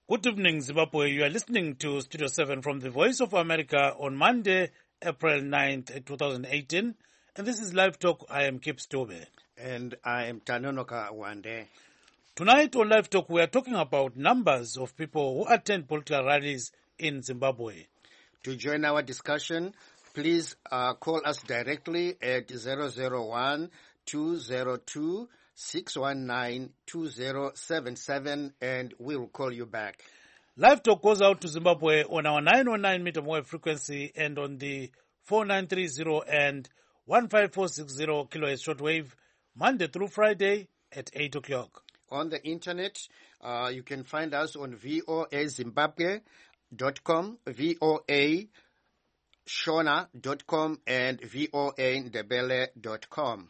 Good evening, Zimbabwe. You are listening to Studio 7 from the Voice of America on Monday, April 9th, 2018. And this is Live Talk. I am Kip Stobe. And I am Tanonoka Wande. Tonight on Live Talk, we are talking about numbers of people who attend political rallies in Zimbabwe. To join our discussion, please call us directly at 001-202-619-2077 and we will call you back. Live Talk goes out to Zimbabwe on our 909 meter wave frequency and on the 4930 and 15460 kilohertz shortwave, Monday through Friday at 8 o'clock. On the internet, you can find us on voazimbabwe.com, voashona.com, and voandebele.com.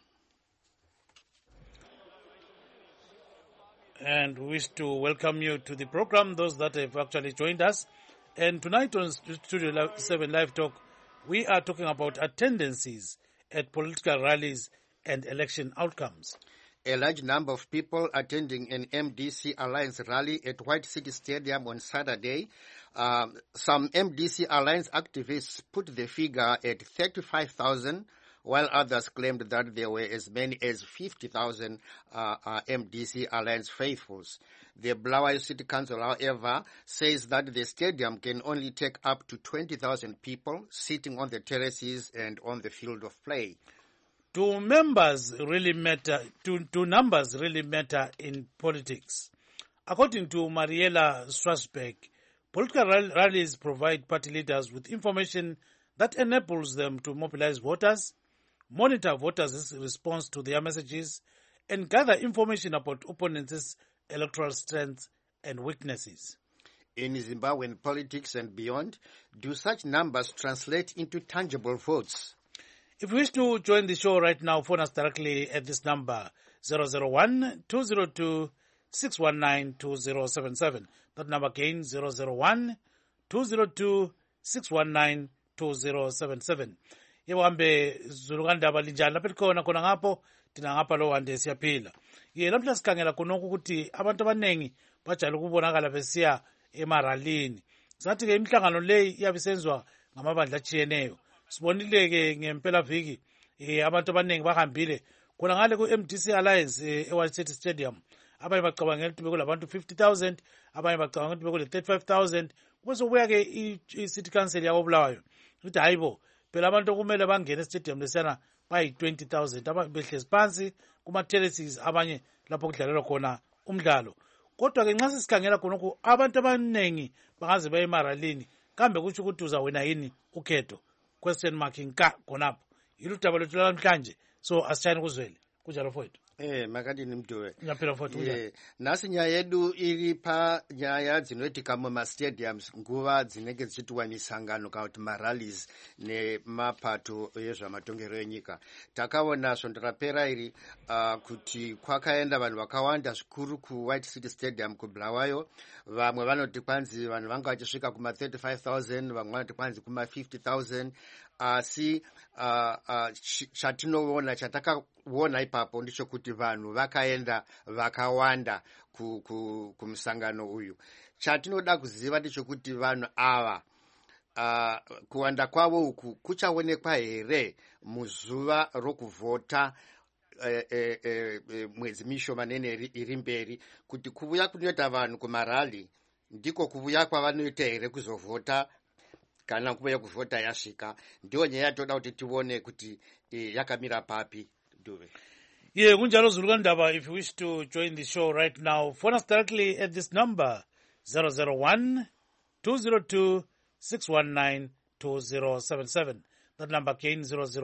And we wish to welcome you to the program, those that have actually joined us. And tonight on Studio 7 Live Talk, we are talking about attendances at political rallies and election outcomes. A large number of people attending an MDC Alliance rally at White City Stadium on Saturday. Some MDC Alliance activists put the figure at 35,000, while others claimed that there were as many as 50,000 MDC Alliance faithfuls. The Bulawayo City Council, however, says that the stadium can only take up to 20,000 people sitting on the terraces and on the field of play. Do numbers really matter in politics? According to Mariela Strasberg, political rallies provide party leaders with information that enables them to mobilize voters, monitor voters' response to their messages, and gather information about opponents' electoral strengths and weaknesses. In Zimbabwean politics and beyond, do such numbers translate into tangible votes? If you wish to join the show right now, phone us directly at this number, 001-202-619-2077. That number again, 001-202-619-2077. Yewambe zulukandaba linjani lapha likhona khona ngapho thina ngapha lo wande siyaphila. Lapha sikhangela khonokho ukuthi abantu abanengi bajayele ukubonakala besiya emaralini. Sathi ke imihlangano le iyabe isenzwa ngamabandla atshiyeneyo. Sibonile ke ngempela viki abantu abanengi bahambile khona ngale ku MDC Alliance eWhite City Stadium. Abanye bacabangela ukuthi bekulabantu 50,000, abanye bacabangela ukuthi bekule 35,000. Kuse kubuya ke i-City Council yabo Bulawayo ukuthi hayibo phela abantu okumele bangene e-stadium lesiyana bayi 20,000 abehlezi phansi kuma terraces abanye lapho kudlalelwa khona umdlalo. Kodwa ke nxa sisikhangela khonokho abantu abanengi bangaze baye emaralini kambe kutsho ukuthi uzawina yini ukhetho? Question mark nka khonapho. Iludaba lethu namhlanje, so asitshayeni kuzwele kunjalo mfowethu. Makadini Mduwe. Nyaphela mfowethu kunjalo. Nasi nyaya yedu iri pa nyaya dzinoitika mumastadiums nguva dzinenge dzichiitwa misangano kana kuti marallies nemapato ezvamatongero enyika. Takaona svondo rapera iri kuti kwakaenda vanhu vakawanda zvikuru ku White City Stadium ku Bulawayo. Vamwe vanoti kwanzi vanhu vanga vachisvika kuma 35,000, vamwe vanoti kwanzi kuma 50,000. Asi chatinoona chatakaona ipapo ndicho kuti vanhu vakaenda vakawanda kumusangano uyu. Chatinoda kuziva ndicho kuti vanhu ava kuwanda kwavo uku kuchaonekwa here muzuva rokuvhota mwedzi mishomanene iri mberi, kuti kuvuya kunoita vanhu kumarali ndiko kuvuya kwavanoita here kuzovhota kana kuvuya kuvhota yasvika. Ndiyo nyaya toda kuti tione kuti yakamira papi. Duve. Kunjalo zulukandaba. If you wish to join the show right now, phone us directly at this number, 001-202-619-2077. That number again,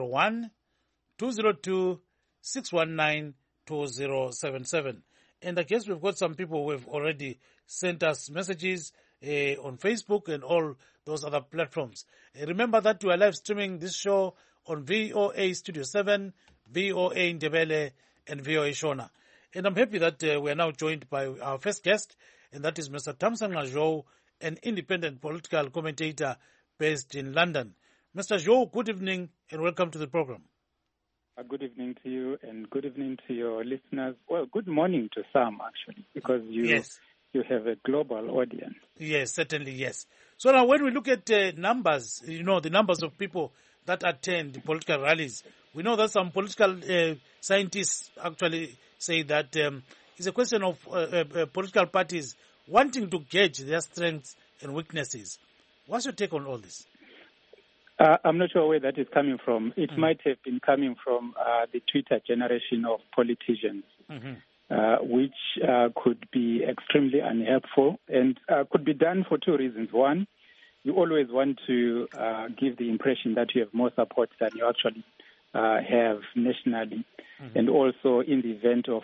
001-202-619-2077. And I guess we've got some people who have already sent us messages on Facebook and all those other platforms. Remember that we are live streaming this show on VOA Studio 7, VOA Ndebele, and VOA Shona. And I'm happy that we are now joined by our first guest, and that is Mr. Thamsanqa Zhou, an independent political commentator based in London. Mr. Zhou, good evening and welcome to the program. Good evening to you and good evening to your listeners. Well, good morning to some, actually, because you you have a global audience. Yes, certainly, yes. So now when we look at numbers, the numbers of people that attend political rallies, we know that some political scientists actually say that it's a question of political parties wanting to gauge their strengths and weaknesses. What's your take on all this? I'm not sure where that is coming from. It might have been coming from the Twitter generation of politicians, which could be extremely unhelpful and could be done for two reasons. One, you always want to give the impression that you have more support than you actually have nationally. And also in the event of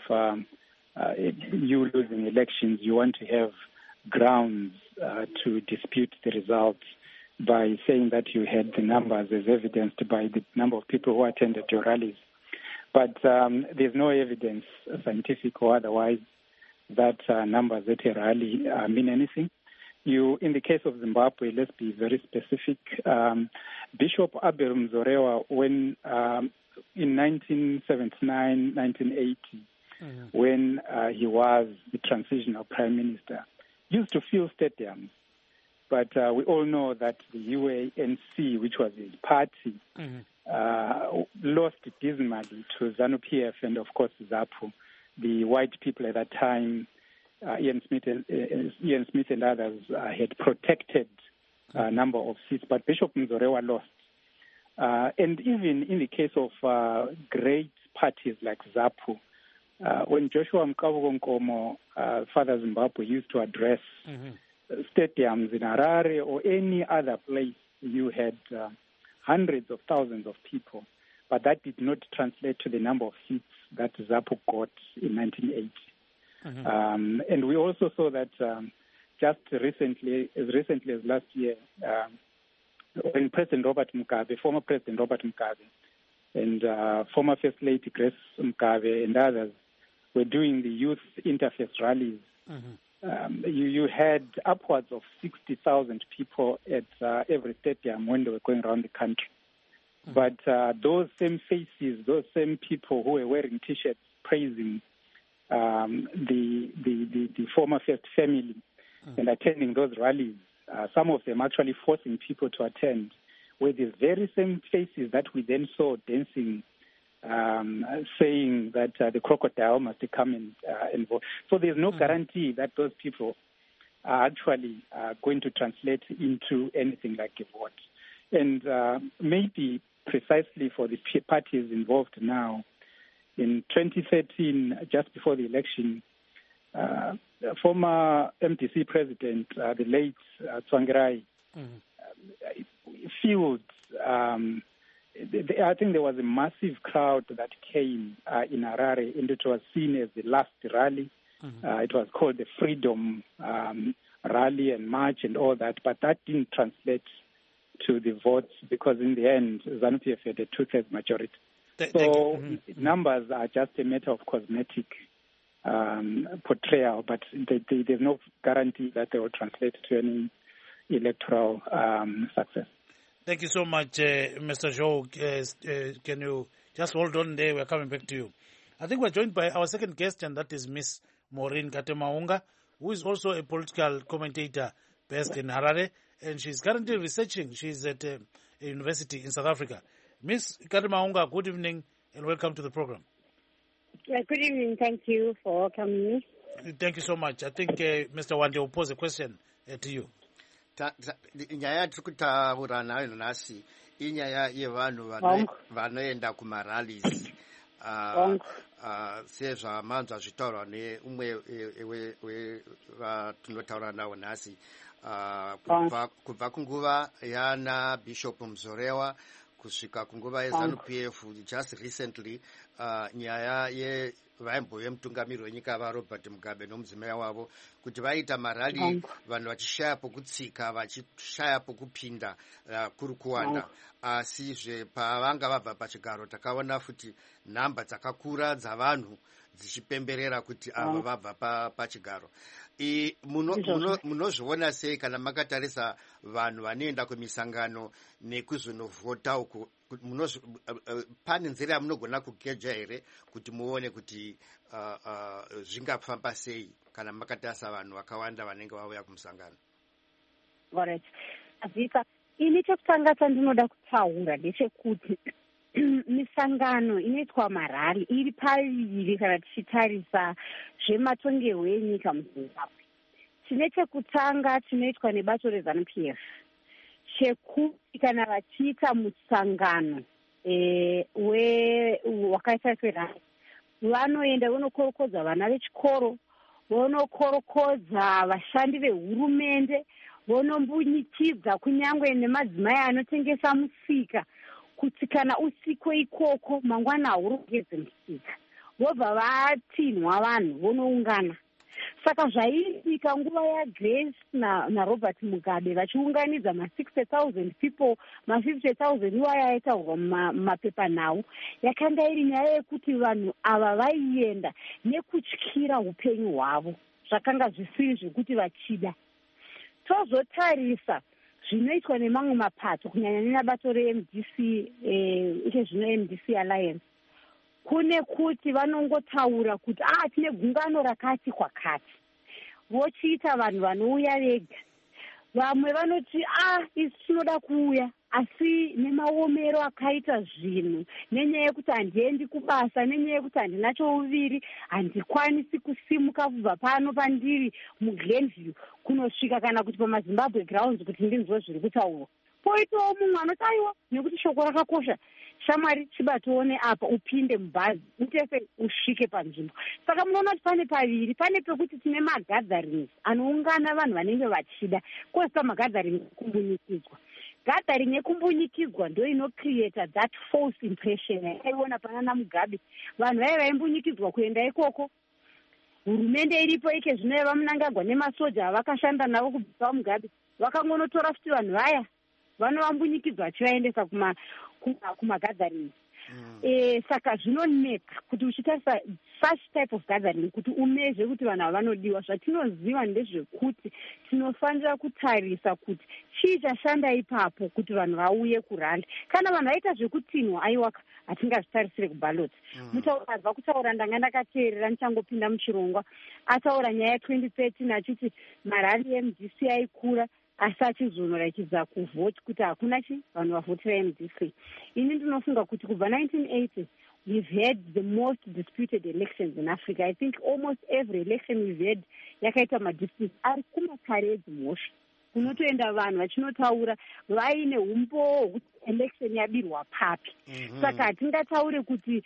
you losing elections, you want to have grounds to dispute the results by saying that you had the numbers as evidenced by the number of people who attended your rallies. But there's no evidence, scientific or otherwise, that numbers at a rally mean anything. In the case of Zimbabwe, let's be very specific. Bishop Abel Mzorewa, when in 1979, 1980, when he was the transitional prime minister, used to fill stadiums. But we all know that the UANC, which was his party, lost dismally to ZANU-PF and, of course, ZAPU. The white people at that time, Ian Smith and others, had protected a number of seats, but Bishop Mzorewa lost. And even in the case of great parties like ZAPU, when Joshua Mkavuko Nkomo, Father Zimbabwe, used to address stadiums in Harare or any other place, you had hundreds of thousands of people, but that did not translate to the number of seats that ZAPU got in 1980. And we also saw that just recently, as last year, when President Robert Mugabe, former President Robert Mugabe, and former First Lady Grace Mugabe and others were doing the youth interfaith rallies, you had upwards of 60,000 people at every stadium when they were going around the country. But those same faces, those same people who were wearing T-shirts praising the former First Family and attending those rallies, some of them actually forcing people to attend, were the very same faces that we then saw dancing, saying that the crocodile must come and vote. So there's no guarantee that those people are actually going to translate into anything like a vote. And maybe precisely for the parties involved now, in 2013, just before the election, former MDC president, the late Tsvangirai, fueled. I think there was a massive crowd that came in Harare, and it was seen as the last rally. It was called the Freedom Rally and March and all that, but that didn't translate to the votes because in the end, ZANU-PF had a two-thirds majority. So numbers are just a matter of cosmetic portrayal, but there's no guarantee that they will translate to any electoral success. Thank you so much, Mr. Joe. Can you just hold on there? We're coming back to you. I think we're joined by our second guest, and that is Miss Maureen Katemaunga, who is also a political commentator based in Harare, and she's currently researching. She's at a university in South Africa. Miss Katemaunga, good evening, and welcome to the program. Yeah, good evening. Thank you for welcoming me. Thank you so much. I think Mr. Wande will pose a question to you. Nyaya tiri kutaura nayo nhasi inyaya yevanhu vanoenda kumarallies sezvamanzwa zvitaurwa neumwe vatinotaura navo nhasi kubva kunguva yana Bishop Mzorewa kusvika kunguva yeZANU-PF just recently nyaya vaimbove mutungamiri wenyika vaRobert Mugabe nomudzimai wavo kuti vaita marali vanhu vachishaya pokutsika vachishaya pokupinda kuri kuwanda asizve pavanga vabva pachigaro takaona futi nhamba dzakakura dzavanhu dzichipemberera kuti ava vabva pachigaro. Munozviona sei kana makatarisa vanhu vanoenda kumisangano nekuzonovhota uku? Pane nzira yamunogona kugeja here kuti muone kuti zvingafamba sei kana makatarisa vanhu vakawanda vanenge vauya kumusangano? Alright. Azika, ini chekutanga chandinoda kutaura ndechekuti misangano inoitwa marari iri paviri kana tichitarisa zvematongerwo enyika muZimbabwe. Chine chekutanga chinoitwa nebato reZANU-PF chekuti kana vachiita musangano wakaita serari vanoenda vonokorokodza vana vechikoro, vonokorokodza vashandi vehurumende, vonombunyikidza kunyangwe nemadzimai anotengesa musika kuti kana usiku ikoko mangwana haurongedze musika. Vobva vatinhwa vanhu vonoungana. Saka zvaiitika nguva yaGrace naRobert Mugabe vachiunganidza ma60,000 people, ma50,000 iwa yaitaurwa mumapepa nhau, yakanga iri nyaya yekuti vanhu ava vaienda nekutyira upenyu hwavo, zvakanga zvisiri zvekuti vachida. Tozotarisa zvinoitwa nemamwe mapato kunyanya nebato reMDC, zvino MDC Alliance, kune kuti vanongotaura kuti tine gungano rakati kwakati, vochiita vanhu vanouya vega. Vamwe vanoti isi tinoda kuuya, asi nemaomero akaita zvinhu, nenyaya yekuti handiendi kubasa, nenyaya yekuti handina chouviri, handikwanisi kusimuka kubva pano pandiri muGlenview kunosvika kana kuti pamaZimbabwe grounds kuti ndinzwe zviri kutaurwa. Poitawo mumwe anoti aiwa, nekuti shoko rakakosha, shamwari chibatione apa, upinde mubhazi utese usvike panzvimbo. Saka munoona kuti pane paviri, pane pekuti tine magatherings anoungana vanhu vanenge vachida, kwosita magatherings ekumbunyikidzwa. Gathering yekumbunyikidzwa ndio inocreata that false impression yakaiona panana Mugabe. Vanhu vaimbunyikidzwa kuenda ikoko, hurumende iripo ike zvino vamunangagwa nemasoja avakashanda navo kubva Mugabe, vakangonotora futi vanhu vaya vanovambunyikidzwa vachivaendesa kumagatherings. Saka zvinoneka kuti uchitarisa such type of gathering kuti umezve kuti vanhu vanodiwa. Zvatinoziva ndezvekuti tinofanira kutarisa kuti chii chashanda ipapo kuti vanhu vauye kurali. Kana vanhu vaita zvekutinhwa aiwa hatingazvitarisire kubaloti. Mutaura kutaura ndanga ndakateerera ndichangopinda muchirongwa, ataura nyaya 2013 achiti marali eMDC aikura asi achizonorakidza kuvhoti kuti hakuna vanhu vavhotera MDC. Ini ndinofunga kuti kubva 1980 we've had the most disputed elections in Africa. I think almost every election we've had yakaita madisputes ari kumakare edzimhosva, kunotoenda vanhu vachinotaura vaine umbo hwekuti election yabirwa papi. Saka hatingataure kuti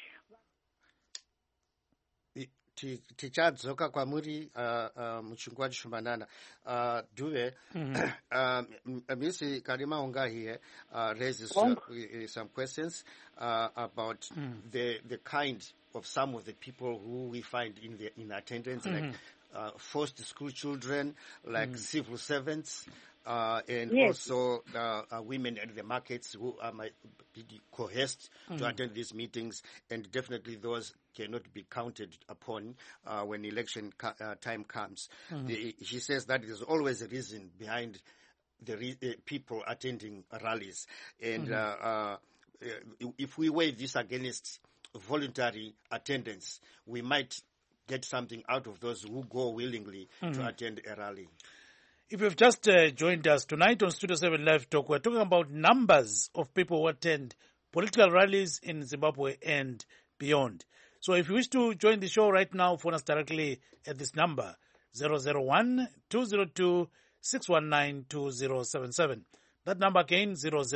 tichadzoka kwamuri muchingwa chishomana. Duve, Miss Karima Onga here raises some questions about the kind of some of the people who we find in attendance, like forced school children, like civil servants, and also women at the markets who might be coerced to attend these meetings, and definitely those cannot be counted upon when election time comes. She says that there's always a reason behind the people attending rallies, and if we weigh this against voluntary attendance, we might get something out of those who go willingly to attend a rally. If you've just joined us tonight on Studio 7 Live Talk, we're talking about numbers of people who attend political rallies in Zimbabwe and beyond. So if you wish to join the show right now, phone us directly at this number, 001-202-619-2077. That number again,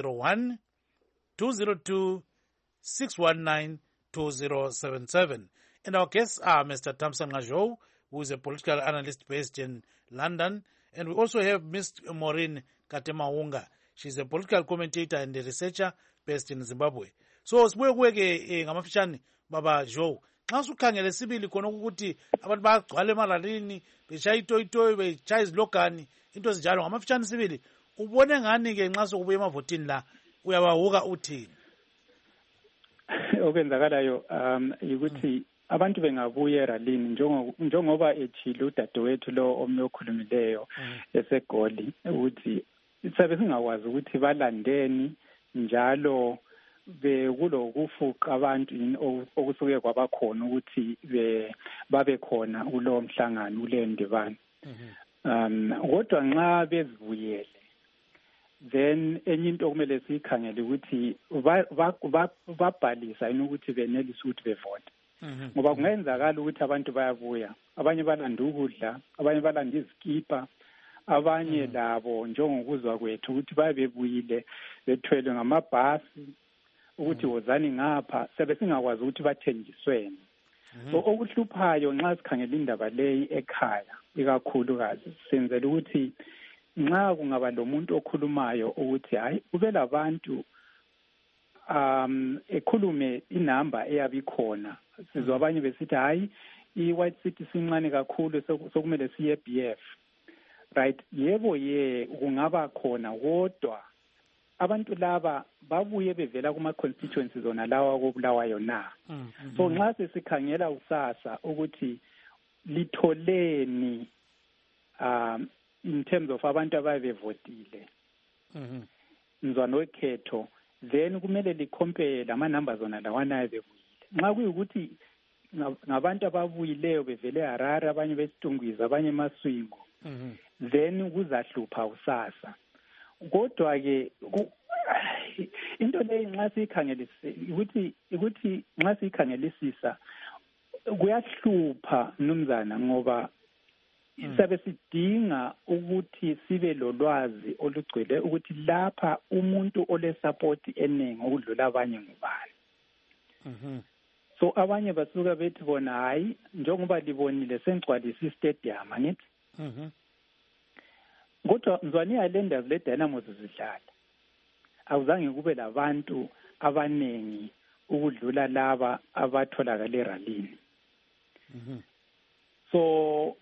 001-202-619-2077. And our guests are Mr. Thamsanqa Zhou, who is a political analyst based in London. And we also have Ms. Maureen Katemaunga. She's a political commentator and a researcher based in Zimbabwe. So sibuye ngamafishane baba Joe. Xa usukhangele sibili khona ukuthi abantu bagcwale emaralini beshaya itoyitoyi beshaya izilogani into ezinjalo ngamafishane sibili. Ubone ngani ke nxa sokubuya emavotini la uyabahuka uthini? Okwenzakalayo ukuthi abantu bengabuya eralini njengoba ethile udadewethu lo omnye okhulumileyo eseGoli ukuthi sabe singakwazi ukuthi balandeni njalo bekulokufuqa abantu okusuke kwabakhona ukuthi babe khona kulowo mhlangano kuleyo ndibano. Kodwa nxa bezivuyele then enye into okumele siyikhangele ukuthi babhalisa yini ukuthi benelise ukuthi bevote. Ngoba kungenzakala ukuthi abantu bayabuya, abanye balanda ukudla, abanye balanda izikipa, abanye labo njengokuzwa kwethu ukuthi babebuyile bethwele ngamabhasi ukuthi wozani ngapha, sabe singakwazi ukuthi bathenjisweni. So okuhluphayo nxa sikhangela indaba leyi ekhaya ikakhulukazi senzela ukuthi nxa kungaba lomuntu okhulumayo ukuthi hayi kube labantu ekhulume inamba eyabikhona, sizwa abanye besithi hayi i-White City sincane kakhulu sokumele siye BF, right? Yebo kungaba khona, kodwa abantu laba babuye bevela kuma-constituencies zona lawa kobulawayo na. So nxa sesikhangela usasa ukuthi litholeni in terms of abantu ababevotile mzwana wekhetho, then kumele likhompare lama-numbers zona lawanayo bebuyile. Nxa kuyukuthi ngabantu ababuyileyo bevele Harare, abanye beSitungwiza, abanye eMaswingo, then kuzahlupha usasa. Kodwa-ke into leyi nxa ukuthi nxa siyikhangelisisa kuyahlupha mnumzana, ngoba sabe sidinga ukuthi sibe lolwazi olugcwele ukuthi lapha umuntu olesapoti eningi ukudlula abanye ngubani. So abanye basuka bethi bona hayi njengoba libonile sengcwalisa istadium angithi. Kodwa mzwane iHighlanders le Dynamos zidlala awuzange kube labantu abanengi ukudlula laba abatholakala eralini. So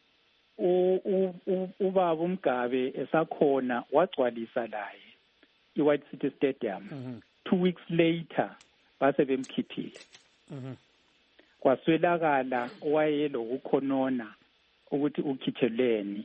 ubaba uMgabe esakhona wagcwalisa laye iWhite City Stadium. 2 weeks later base bemkhiphile. Kwaswelakala owayelokukhonona ukuthi ukhitheleni.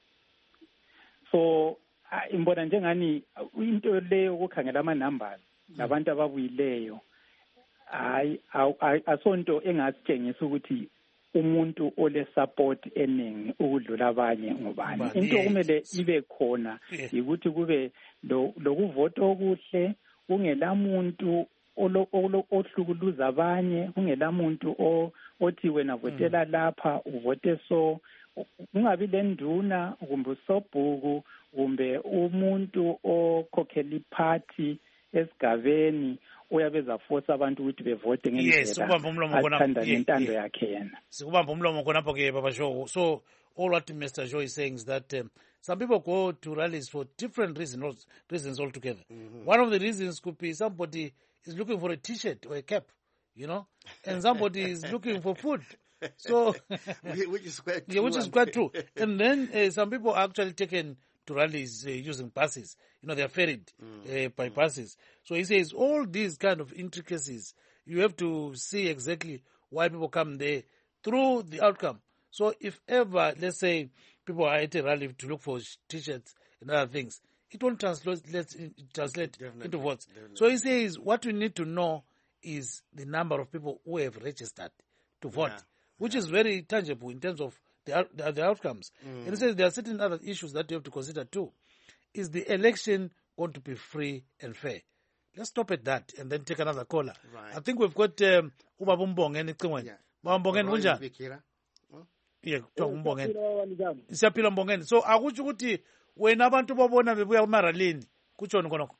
So imbona njengani into leyo ukukhangela ama-numbers labantu ababuyileyo hayi asonto engasitshengisa ukuthi umuntu ole support eningi ukudlula abanye ngubani. Into kumele ibe khona ukuthi kube lokuvota okuhle, kungela muntu ohlukuluza abanye, kungela muntu othi wena votela lapha uvote so, kungabi lenduna kumbe usobhuku kumbe umuntu okhokhela iphathi esigabeni uyabeza force abantu ukuthi bevote ngendlela athanda nentando yakhe yena. Sikubamba umlomo khonapho ke Baba Joe. So all what Mr. Joe is saying is that some people go to rallies for different reasons altogether. One of the reasons could be somebody is looking for a t-shirt or a cap, and somebody is looking for food. So which is quite true. Yeah, which is quite true. And then some people are actually taken to rallies using buses. They are ferried by buses. So he says all these kind of intricacies, you have to see exactly why people come there through the outcome. So if ever, let's say, people are at a rally to look for t-shirts and other things, it won't translate into votes. Definitely. So he says what we need to know is the number of people who have registered to vote, which is very tangible in terms of the outcomes. And he says there are certain other issues that you have to consider too. Is the election going to be free and fair? Let's stop at that and then take another caller. Right. I think we've got Ubaba Mbongeni Cingweni. Baba Mbongeni kunjani? Yeah, kuthiwa nguMbongeni. Siyaphila Mbongeni. So akutsho ukuthi wena abantu babona bebuya kumaralini kutshoni khonokho?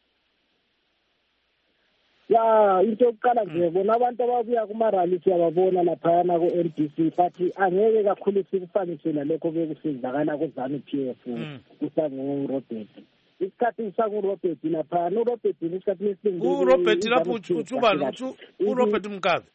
Ya into yokuqala nje bona abantu ababuya kumarali siyababona laphayana ku-NDC but angeke kakhulu sikufanise nalokho bekusenzakala kuZANU PF kusangu-Robert. Isikhathi saku-Robert laphayana uRobert isikhathi esiningi uRobert lapho utshubani uRobert Mgabe.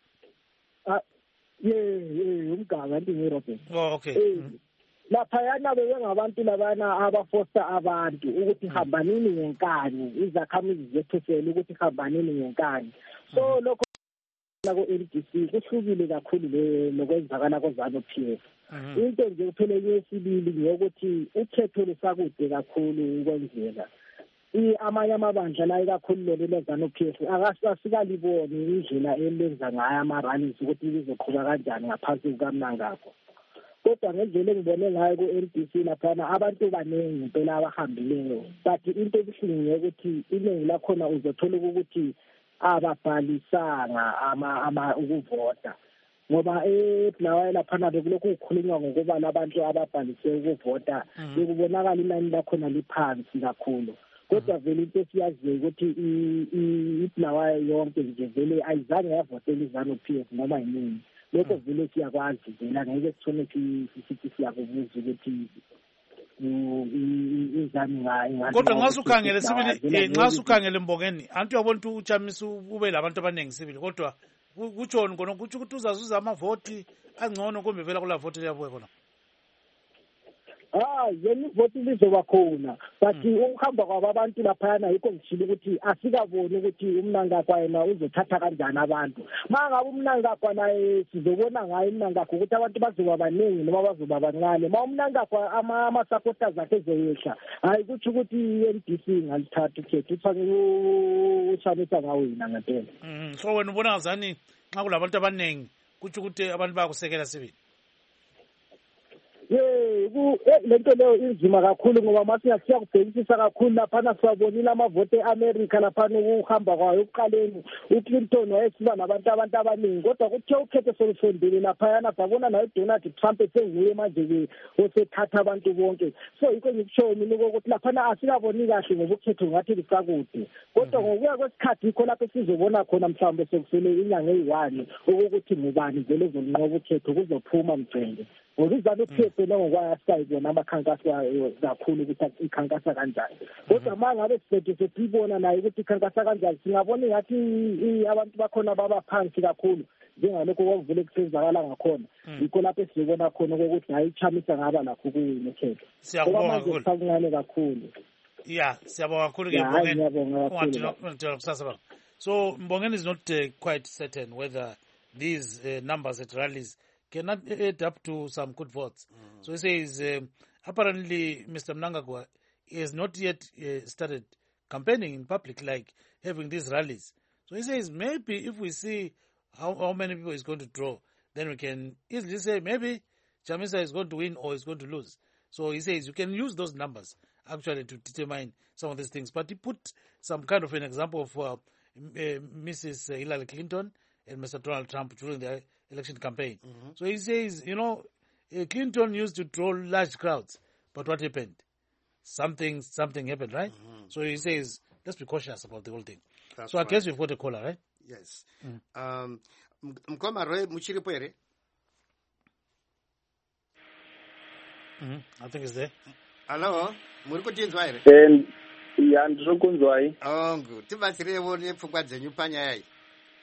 Umgabe ngiRobert. Oh okay. Laphayana bebengabantu labana abafosta abantu ukuthi hambanini ngenkani, izakhamizi zethusela ukuthi hambanini ngenkani. So lokho NDC kuhlukile kakhulu lokwenzakala ko-ZANU-PF. Into nje kuphela yesibili ngiyokuthi ukhetho lusakude kakhulu ukwenzeka. Amanye amabandla la ikakhulu le-ZANU-PF asikaliboni indlela elenza ngayo ama-rallies ukuthi lizoqhuba kanjani ngaphansi kukaMnangagwa. Kodwa ngendlela engibone ngayo ku-NDC laphana abantu baningi impela abahambileyo, but into ebuhlungu ukuthi iningi lakhona uzothola ukuthi ababhalisanga ukuvota, ngoba eBulawayo laphana bekulokhu kukhulunywa ngokuba abantu ababhalise ukuvota bekubonakala inani lakhona liphansi kakhulu. Kodwa vele into esiyaziyo ukuthi iBulawayo yonke nje vele ayizange yavotela iZANU-PF noma yini. Lokho vele siyakwazi vele angeke sithole sithi siyakubuza ukuthi kodwa nxa sukhangele sibili nxa sukhangele Mbongeni anti uyabona ukuthi uChamisa ube labantu abaningi sibili kodwa kutshoni khona kuthi ukuthi uzazuza amavoti angcono kumbe vela kula voti liyabuya khona. Yena ivoti lizoba khona, but ukuhamba kwabantu laphayana yikho ngishilo ukuthi asikaboni ukuthi uMnangagwa yena uzothatha kanjani abantu. Mangabe uMnangagwa naye sizobona ngayo uMnangagwa ukuthi abantu bazoba baningi noma bazoba bancane. uMnangagwa ama-supporters akhe ezoyehla, hayi kuthi ukuthi i-NDC ngalithatha ukhetho ufanele uShamisa ngawina ngempela. So wena ubona ngazani nxa kulabantu abaningi kuthi ukuthi abantu bayakusekela sibili? Lento leyo inzima kakhulu ngoba masiyasiya kubhekisisa kakhulu laphana siyabonile amavoti e-America laphana ukuhamba kwayo ukuqaleni uClinton wayesiba nabantu abaningi, kodwa kuthe ukhetho solusondele laphayana sabona naye Donald Trump esenguye manje-ke osethatha abantu bonke. So yikho ngikushoyo mina ukuthi laphana asikaboni kahle ngoba ukhetho ngathi lisakude, kodwa ngokuya kwesikhathi yikho lapho sizobona khona mhlawumbe sekusele inyanga eyi-1 ukuthi ngubani vele ezolinqoba ukhetho kuzophuma mgcende. Ngoba iZANU-PF nokwayo asikayibona amakhankasa kakhulu ukuthi ikhankasa kanjani. Kodwa uma ngabe sibona naye ukuthi ikhankasa kanjani singabona ngathi abantu bakhona baba phansi kakhulu njengalokho kwavule kusenzakala ngakhona. Yikho lapho esizobona khona ukuthi hayi iChamisa ngaba lakho kuwina ukhetho. Siyabonga kakhulu. Yeah, siyabonga kakhulu ke So Mbongeni is not quite certain whether these numbers at rallies cannot add up to some good votes. So he says apparently Mr. Mnangagwa has not yet started campaigning in public, like having these rallies. So he says maybe if we see how many people is going to draw, then we can easily say maybe Chamisa is going to win or is going to lose. So he says you can use those numbers actually to determine some of these things. But he put some kind of an example of Mrs. Hillary Clinton and Mr. Donald Trump during the election campaign. So he says, Clinton used to draw large crowds, but what happened? Something happened, right? So he says, let's be cautious about the whole thing. That's I guess we've got a caller, right? Yes. Mkoma Roy Muchiripo ere? I think it's there. Hello? Muriko tinzwa ere? Ya ndirikunzwa yi. Oh, good. Tibatsirewo nepfungwa dzenyu panyaya iyi.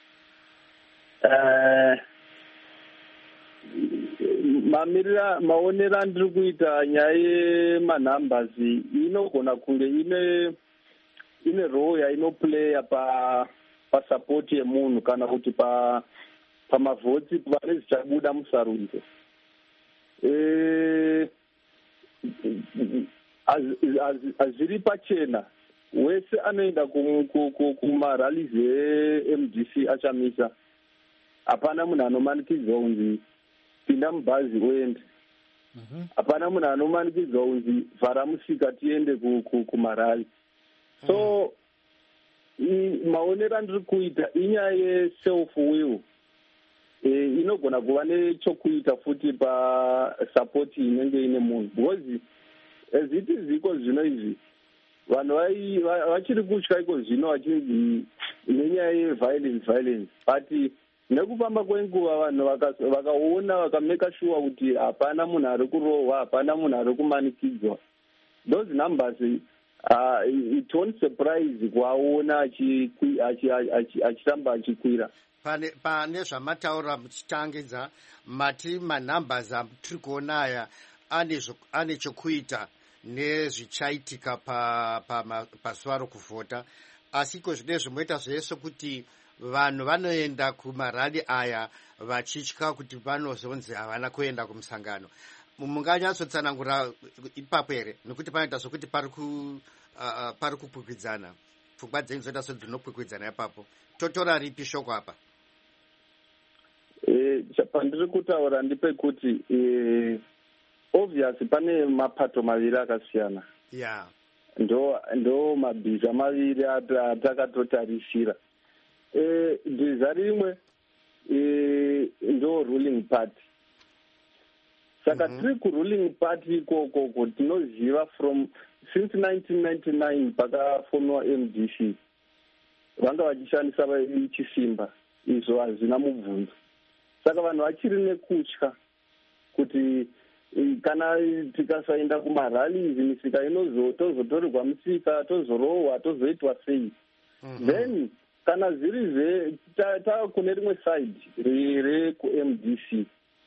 Maonera ndiri kuita nyaya yemanhumbers inogona kunge ine role yainoplaya pasapoti yemunhu kana kuti pamavhoti pane zvichabuda musarunzo. Hazviri pachena wese anoenda kumarallies eMDC achamisa. Hapana munhu anomanikidzwa kunzi pinda mubhazi uende. Hapana munhu anomanikidzwa kunzi vhara musika tiende kumarali. So maonero andiri kuita inyaya yeself will inogona kuva nechokuita futi pasapoti inenge ine munhu, because ziti ziko zvino izvi vanhu vachiri kutya iko zvino vachinzi nenyaya yeviolence, but nekufamba kwenguva vanhu vakaona vakameka sure kuti hapana munhu ari kurohwa, hapana munhu ari kumanikidzwa, those numbers it won't surprise kuaona achiramba achikwira. Pane zvamataura muchitangidza mati manumbers atiri kuona aya ane chokuita nezvichaitika pazuva rokuvhota, asi iko zvine zvimoita zvese kuti vanhu vanoenda kumarali aya vachitya kuti vanozonzi havana kuenda kumusangano. Munganyatsotsanangura ipapo here, nekuti panoita sokuti pari kukwikwidzana, pfungwa dzenyu dzoita sedzinokwikwidzana ipapo. Totora ripi shoko apa? Pandiri kutaura ndepekuti obviously pane mapato maviri akasiyana. Yeah. Ndo mabhiza maviri atakatotarisira. Bhiza rimwe ndo ruling party. Saka tiri kuruling party ikoko tinoziva from since 1999 pakafonwa MDC vanga vachishandisa chisimba izvo hazvina mubvunzo. Saka vanhu vachiri nekutya kuti kana tikasaenda kumarallies misika tozotorerwa misika, tozorohwa, tozoitwa sei. Then kana zviri kune rimwe side reku-MDC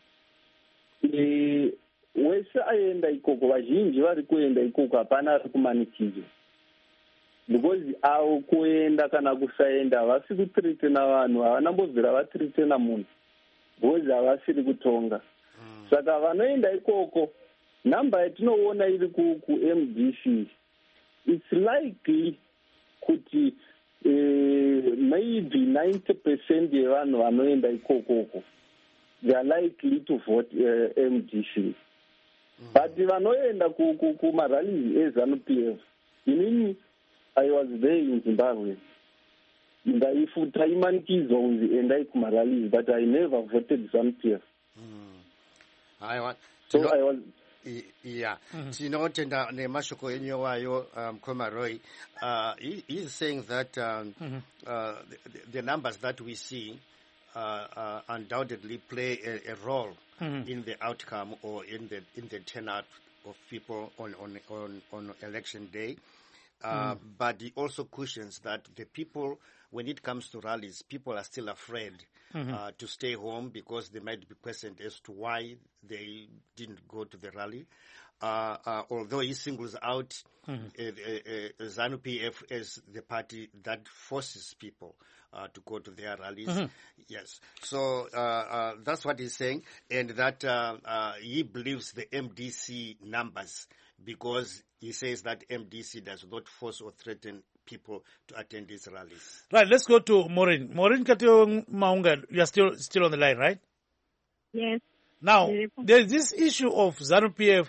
wese aenda ikoko, vazhinji vari kuenda ikoko hapana ari kumanikidzwa, because avo kuenda kana kusaenda havasi kutiritena vanhu, havanambobvira vatiritena munhu, because havasiri kutonga. Saka vanoenda ikoko, namba yatinoona iri ku-MDC, it's likely kuti maybe 90% yevanhu vanoenda ikokoko they are likely to vote MDC. But vanoenda kumarallies eZANU-PF, inini I was there in Zimbabwe, taimanikidzwa kunzi endai kumarallies, but I never voted ZANU-PF. Yeah, tinotenda nemashoko enyu wayo Mkhoma Roy. He is saying that the numbers that we see undoubtedly play a role in the outcome or in the turnout of people on election day. But he also cautions that the people, when it comes to rallies, people are still afraid to stay home because they might be questioned as to why they didn't go to the rally. Although he singles out ZANU-PF as the party that forces people to go to their rallies. Yes. So that's what he's saying, and that he believes the MDC numbers, because he says that MDC does not force or threaten people to attend these rallies. Right, let's go to Maureen. Maureen Katio Maunga, you are still on the line, right? Yes. Now, there's this issue of ZANU-PF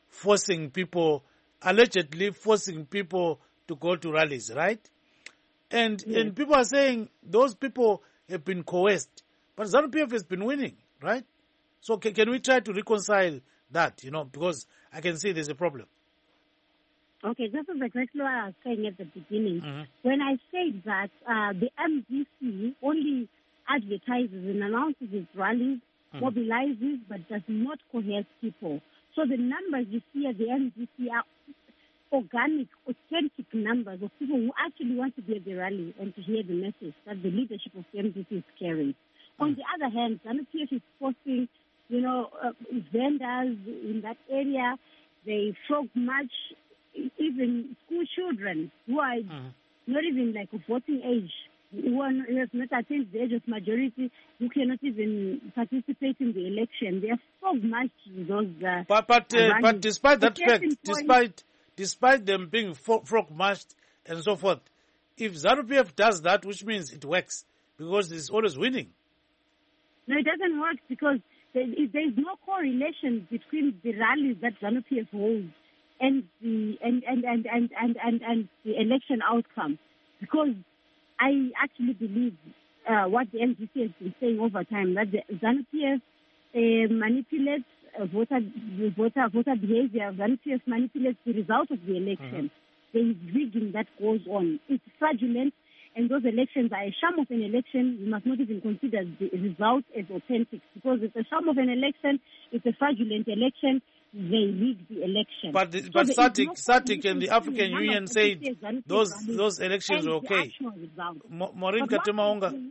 allegedly forcing people to go to rallies, right? And people are saying those people have been coerced, but ZANU-PF has been winning, right? So can we try to reconcile that, because I can see there's a problem. Okay, this is exactly what I was saying at the beginning. When I said that the MDC only advertises and announces its rallies, mobilizes, but does not coerce people. So the numbers you see at the MDC are organic, authentic numbers of people who actually want to be at the rally and to hear the message that the leadership of the MDC is carrying. On the other hand, ZANU-PF is forcing, vendors in that area. They frog march even school children who are not even like of voting age, who have not attained the age of majority, who cannot even participate in the election. They are frog marched those. But despite that fact, despite them being frog marched and so forth, if ZANU-PF does that, which means it works because it's always winning. No, it doesn't work because there is no correlation between the rallies that ZANU-PF holds and the election outcome, because I actually believe what the MDC has been saying over time, that the ZANU-PF manipulates voter behavior. ZANU-PF manipulates the result of the election. There is rigging that goes on. It's fraudulent, and those elections are a sham of an election. You must not even consider the result as authentic, because it's a sham of an election, it's a fraudulent election. They rigged the election. But SADC and the African Union said those elections were okay. Maureen Katemaonga,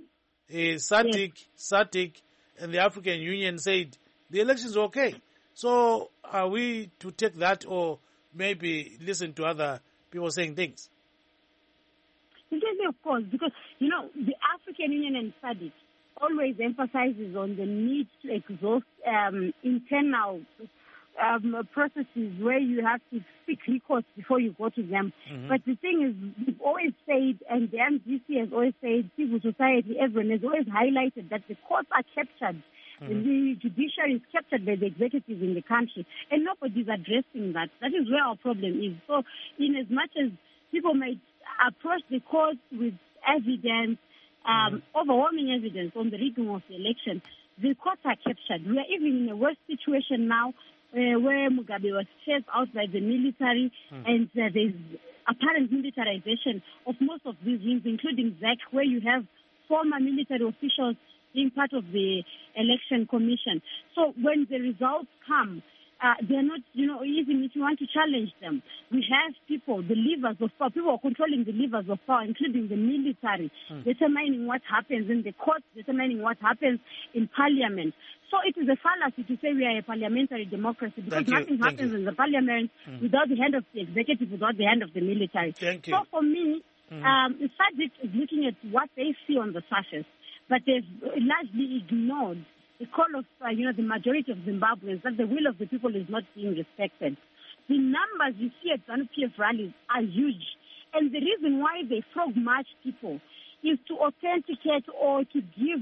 SADC and the African Union said the elections were okay. So are we to take that or maybe listen to other people saying things? Because of course, because, the African Union and SADC always emphasizes on the need to exhaust internal processes where you have to seek recourse before you go to them. But the thing is, we've always said, and the MDC has always said, civil society, everyone has always highlighted that the courts are captured. The judiciary is captured by the executive in the country, and nobody's addressing that. That is where our problem is. So, in as much as people might approach the courts with evidence, overwhelming evidence on the rigging of the election, the courts are captured. We are even in a worse situation now, where Mugabe was chased out by the military, and there's apparent militarization of most of these wings, including ZEC, where you have former military officials being part of the election commission. So when the results come, they're not, even if you want to challenge them, we have people, the levers of power, people are controlling the levers of power, including the military, determining what happens in the courts, determining what happens in parliament. So it is a fallacy to say we are a parliamentary democracy, because nothing happens in the parliament without the hand of the executive, without the hand of the military. So for me, the subject is looking at what they see on the surface, but they've largely ignored the call of, the majority of Zimbabweans that the will of the people is not being respected. The numbers you see at ZANU-PF rallies are huge. And the reason why they frog march people is to authenticate or to give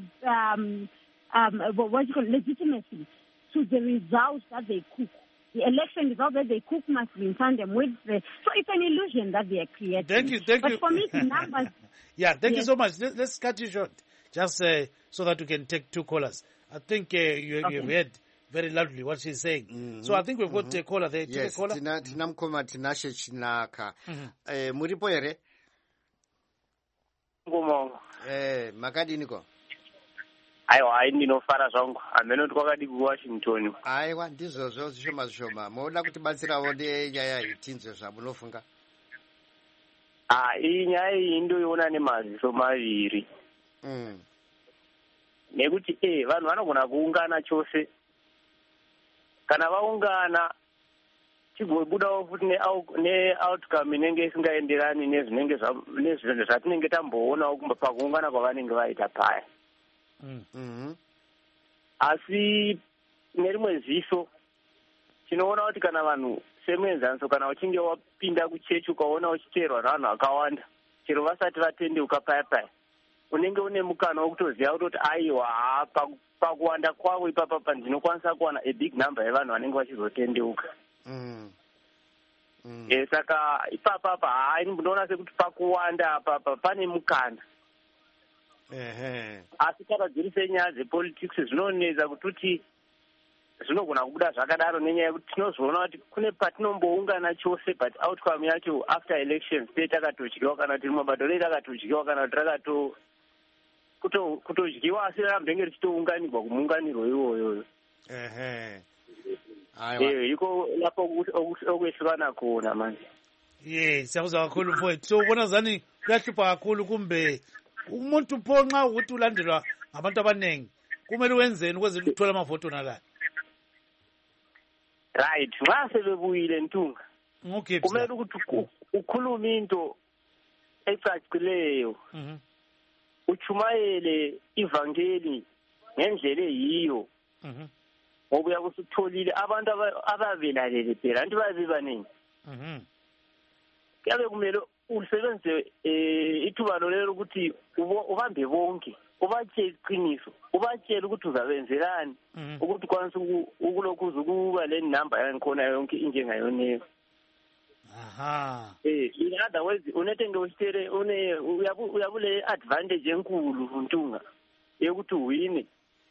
legitimacy to the results that they cook. The election results that they cook must be in tandem with the... So it's an illusion that they are creating. Thank you. But for me, the numbers... Thank you so much. Let's cut you short, just so that we can take two callers. I think you heard very loudly what she's saying. So I think we've got a caller there. Yes, tinamkoma tinashe chinaka. Muripo ere? Makadiniko? Aiwa, ndinofara zvangu. Amenoti kwakadi kuWashington. Aiwa, ndizvozvo zvishoma. Moda kutibatsirawo nenyaya itinze zvamunofunga? Iyi nyaya iyi ndoiona nemaziso maviri. Nekuti vanhu vanogona kuungana chose. Kana vaungana chigobudawo futi ne-outcome inenge isingaenderani nezvinhu zvatinenge tamboonawo pakuungana kwavanenge vaita paya. Asi nerimwe ziso tinoona kuti kana vanhu semuenzaniso, kana uchinge wapinda kuchechi ukaona uchiteerwa navanhu vakawanda, chero vasati vatendeuka paya paya, unenge une mukana wekutoziva kutoti aiwa pakuwanda kwavo ipapa ndinokwanisa kuwana a big number yevanhu vanenge vachizotendeuka. Saka ipapapa ndinoona sekuti pakuwanda apapa pane mukana. Asi takadziri senyaya dzepolitics zvinonetsa kuti zvinogona kubuda zvakadaro, nenyaya yekuti tinozoona kuti kune patinomboungana chose but outcome yacho after elections takatodyiwa, kana kuti mabato redu takatodyiwa, kana kuti kutodyiwa asi rambenge richitounganirwa kumuunganiro iwoyo. Iko lapo okwehlukana khona manje. Siyakuzwa kakhulu mfowethu. So ubona zani kuyahlupha kakhulu, kumbe umuntu pho nxa ukuthi ulandelwa ngabantu abaningi kumele wenzeni ukuze uthola amavoto nala? Right, nxa sebebuyile ntunga kumele ukuthi ukhulume into ecacileyo, uchumayele ivangeli ngendlela eyiyo, ngoba uyakusitholile abantu ababelalele phela anti babe baningi. Kuyabe kumele usebenzise ithuba lolelo ukuthi ubambe bonke, ubatshele iqiniso, ubatshele ukuthi uzabenzelani, ukuthi kwanisa ukulokhuza ukuba le number yangikhona yonke injengayoneyo. In other words, unetenge usitere uyabule advantage enkulu ntunga yokuthi uwine.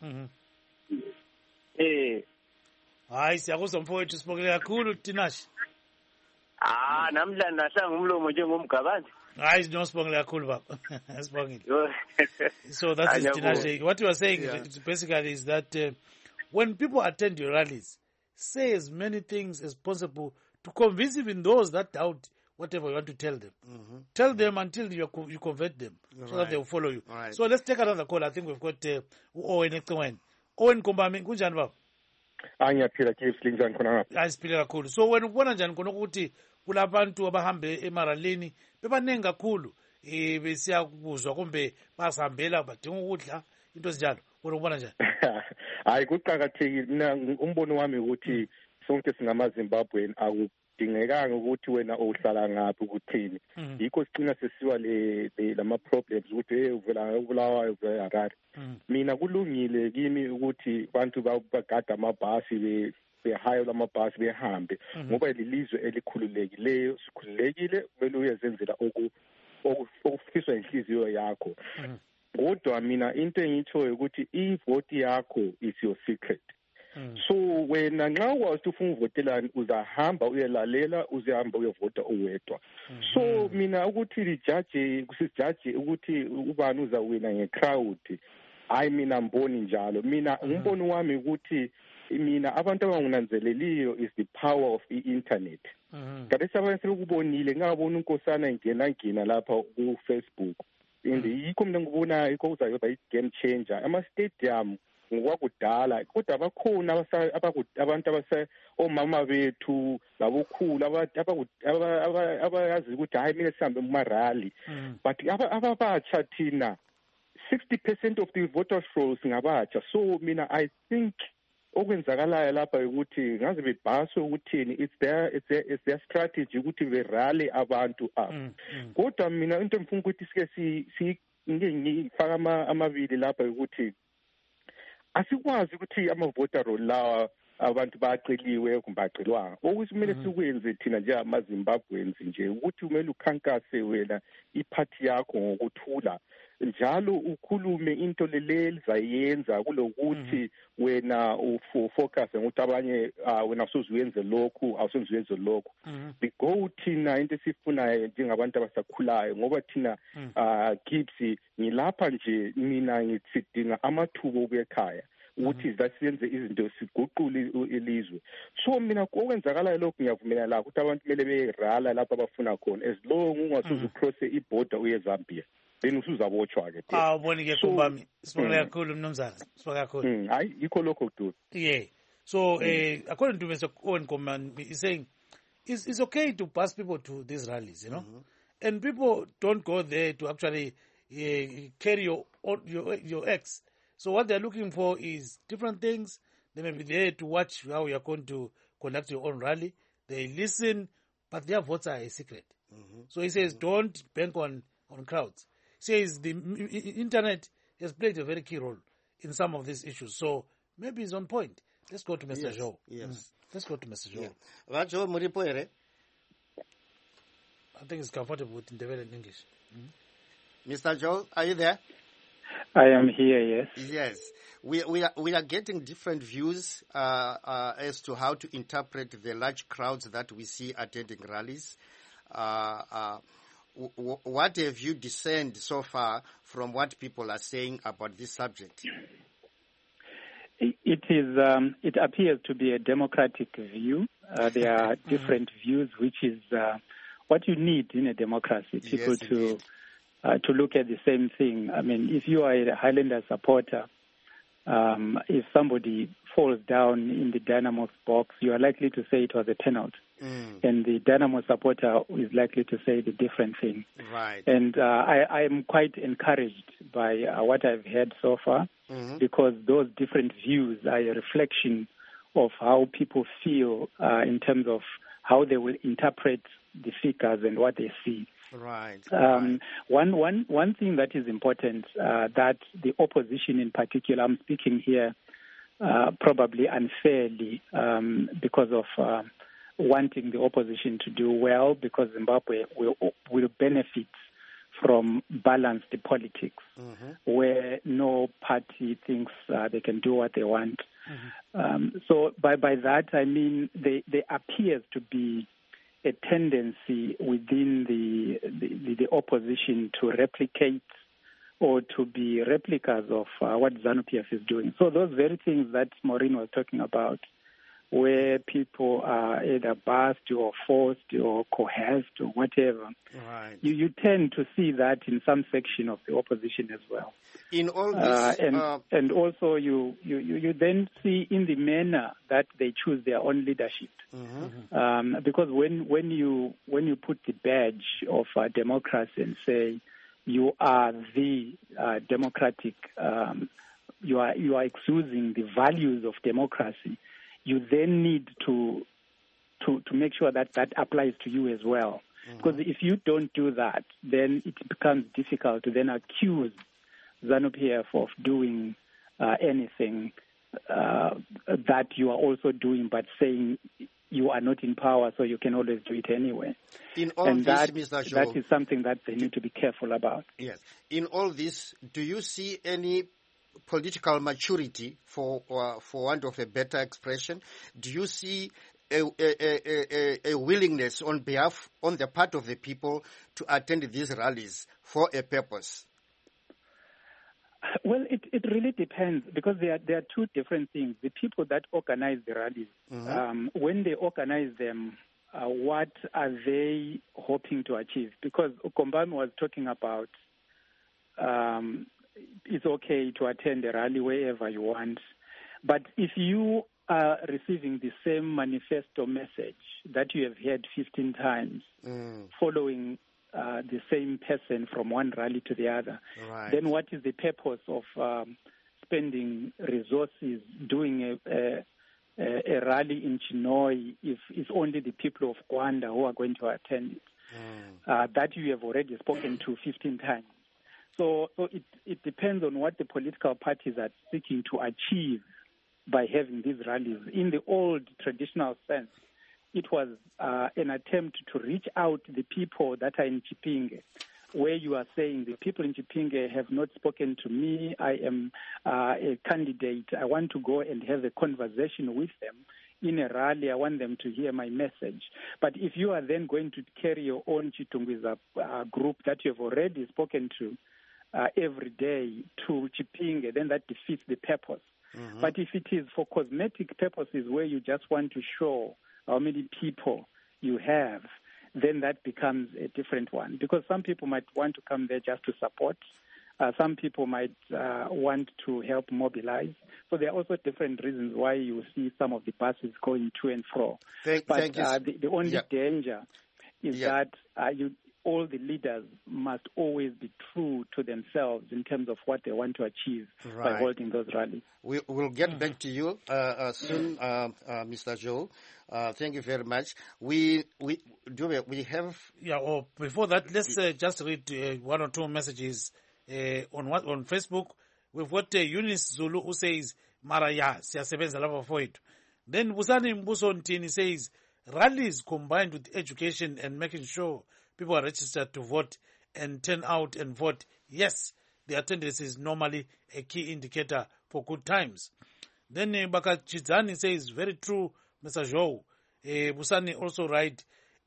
Hayi, siyakuzwa mfowethu, sibongile kakhulu Tinashe. Namhlanje nahlanga umlomo njengomgabane. Hayi, sibongile kakhulu baba. Sibongile. So that is Tinashe. What you are saying basically is that when people attend your rallies, say as many things as possible to convince even those that doubt whatever you want to tell them. Tell them until you convert them, so that they will follow you. So let's take another call. I think we've got Owen Eqweni. Owen Kombami, kunjani baba? Angiyaphila Chiefs, njani khona ngapha? Asiphile kakhulu. So wena ubona njani khona ukuthi kulabantu abahambe emaralini bebaningi kakhulu, besiya kuzwa kumbe basihambela badinga ukudla into ezinjalo wena ubona njani? Hayi kuqakathekile, mina umbono wami ukuthi sonke singamaZimbabwean akudingekanga ukuthi wena uhlala ngaphi ukuthini. Yikho sicina sesiwa lama-problems ukuthi uvela eBulawayo uvela eHarare. Mina kulungile kimi ukuthi abantu bagada amabhasi behayela amabhasi behambe ngoba lilizwe elikhululekileyo, sikhululekile, kumele uyezenzela okufiswa inhliziyo yakho. Kodwa mina into engiyithoyo ukuthi ivoti yakho is your secret. So wena nxa ukwazi ukuthi ufuna uvotelani uzahamba uyelalela, uzahamba uyovota uwedwa. So mina ukuthi sijaje ukuthi ubani uzawina nge-crowd, hayi mina mboni njalo. Mina umbono wami ukuthi mina abantu abangunanzeleliyo is the power of i-internet. Kade abantu sebekubonile, ngabona unkosana ngena lapha ku-Facebook. Yikho mina ngibona yikho kuzayoba i-game changer. Ama-stadium ngokwakudala kodwa bakhona abantu omama bethu labokhulu abayazi ukuthi hayi mina sihambe kumarali, but ababatsha thina 60% of the voters rolls ngabatsha. So mina I think okwenzakalayo lapha ukuthi ngaze bebhaswe ukuthini, it's their strategy ukuthi berally abantu up. Kodwa mina into engifuna ukuthi sike ngifaka amabili lapha ukuthi asikwazi ukuthi ama-voter roll lawa abantu baceliwe kumbe bacelwanga. Okumele sikwenze thina njengamaZimbabweans nje ukuthi kumele ukhankase wena iphathi yakho ngokuthula, njalo ukhulume into lelizayenza kulokuthi wena ufocus ngokuthi abanye wena usuzuyenze lokhu awusenzuyenze lokhu. Go thina into esifunayo njengabantu abasakhulayo ngoba thina Gibbs ngilapha nje mina ngitsidinga amathuba okuyekhaya ukuthi siyenze izinto siguqule ilizwe. So mina okwenzakalayo lokhu ngiyavumelana la ukuthi abantu kumele berala lapha abafuna khona, as long ungasuze ucross iborder uye eZambia then usuzabotshwa ke. Uboni ke kumbami sibonga kakhulu mnumzana, sibonga kakhulu. Hayi yikho lokho kuduka. Yeah. So according to Mr. Owen Koman, he's saying it's okay to bus people to these rallies, you know, and people don't go there to actually carry your ex. So what they're looking for is different things. They may be there to watch how you're going to conduct your own rally. They listen, but their votes are a secret. So he says, don't bank on crowds. He says the internet has played a very key role in some of these issues. So maybe he's on point. Let's go to Mr. Joe. Yes. Let's go to Mr. Joe. Yeah. Joe Muripo ere? I think it's comfortable with Ndebele English. Mr. Joe, are you there? I am here, yes. Yes. We are getting different views as to how to interpret the large crowds that we see attending rallies. What have you discerned so far from what people are saying about this subject? It appears to be a democratic view. There are different views, which is what you need in a democracy. People to look at the same thing. I mean, if you are a Highlander supporter, if somebody falls down in the Dynamo's box, you are likely to say it was a penalty. And the Dynamo supporter is likely to say the different thing. Right. And I am quite encouraged by what I've heard so far, because those different views are a reflection of how people feel in terms of how they will interpret the figures and what they see. Right. One thing that is important, that the opposition in particular, I'm speaking here probably unfairly because of wanting the opposition to do well, because Zimbabwe will benefit from balanced politics, where no party thinks they can do what they want. So by that I mean there appears to be a tendency within the opposition to replicate or to be replicas of what ZANU-PF is doing. So those very things that Maureen was talking about, where people are either bused or forced or coerced or whatever. Right. You tend to see that in some section of the opposition as well. In all this, and also you then see in the manner that they choose their own leadership, because when you put the badge of democracy and say you are the democratic, you are exusing the values of democracy, you then need to make sure that applies to you as well. Because if you don't do that, then it becomes difficult to then accuse ZANU-PF of doing anything that you are also doing, but saying you are not in power, so you can always do it anyway. In all this, Mr. Zhou, that is something that they need to be careful about. Yes. In all this, do you see any political maturity, for want of a better expression? Do you see a willingness on the part of the people to attend these rallies for a purpose? Well, it really depends, because there are two different things. The people that organize the rallies, when they organize them, what are they hoping to achieve? Because Ukombami was talking about it's okay to attend a rally wherever you want, but if you are receiving the same manifesto message that you have heard 15 times, following the same person from one rally to the other, then what is the purpose of spending resources doing a rally in Chinhoyi if it's only the people of Gwanda who are going to attend it, that you have already spoken to 15 times? So it depends on what the political parties are seeking to achieve by having these rallies. In the old traditional sense, it was an attempt to reach out to the people that are in Chipinge, where you are saying the people in Chipinge have not spoken to me. I am a candidate. I want to go and have a conversation with them in a rally. I want them to hear my message. But if you are then going to carry your own Chitungwiza group that you have already spoken to every day to Chipinge, then that defeats the purpose. But if it is for cosmetic purposes where you just want to show how many people you have, then that becomes a different one. Because some people might want to come there just to support. Some people might want to help mobilize. So there are also different reasons why you see some of the buses going to and fro. Thank you. The only danger is that all the leaders must always be true to themselves in terms of what they want to achieve by holding those rallies. We'll get back to you soon, Mr. Zhou. Thank you very much. We have... Yeah, before that, let's just read one or two messages on Facebook. We've got Eunice Zulu who says, Maraya, siyasebenza lapha for it. Then Busani Mbuso Ntini says, rallies combined with education and making sure people are registered to vote and turn out and vote. Yes, the attendance is normally a key indicator for good times. Then Bakachizani says, very true, Mr. Zhou. Busani also right.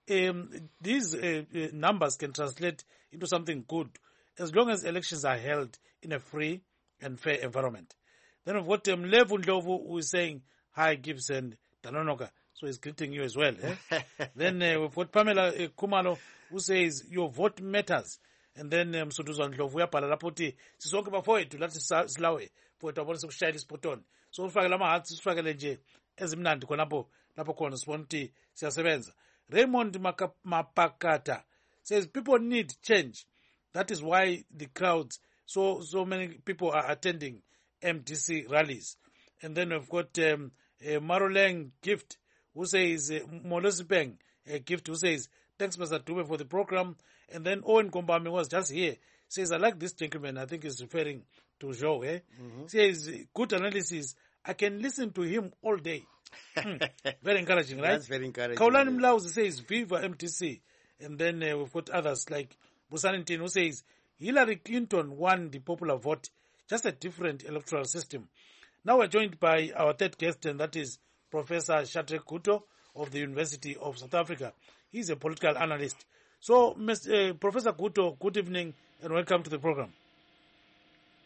These numbers can translate into something good as long as elections are held in a free and fair environment. Then we've got Mlevu Ndlovu who is saying, hi, Gibson Danonoka. So he's greeting you as well. Then we've got Pamela Kumalo who says, your vote matters. And then Msutuzwa Ndlovu uyabhala lapho uthi sisonke bafowethu lathi silawe fowethu abonise ukushayela isipotoni. So ufake lama hearts sifakele nje ezimnandi khonapho lapho khona sibona ukuthi siyasebenza. Raymond Mapakata says people need change. That is why the crowds, so many people are attending MDC rallies. And then we've got Maroleng Gift who says, Molosipeng Gift who says, thanks Mr. Dube for the program. And then Owen Kombami was just here. Says, I like this gentleman. I think he's referring to Zhou. Says, good analysis. I can listen to him all day. Very encouraging, right? That's very encouraging. Kaulani Mlauzi says, Viva MTC. And then we've got others like Busanintin who says, Hillary Clinton won the popular vote, just a different electoral system. Now we're joined by our third guest, and that is Professor Shadrack Kuto of the University of South Africa. He's a political analyst. So, Professor Kuto, good evening and welcome to the program.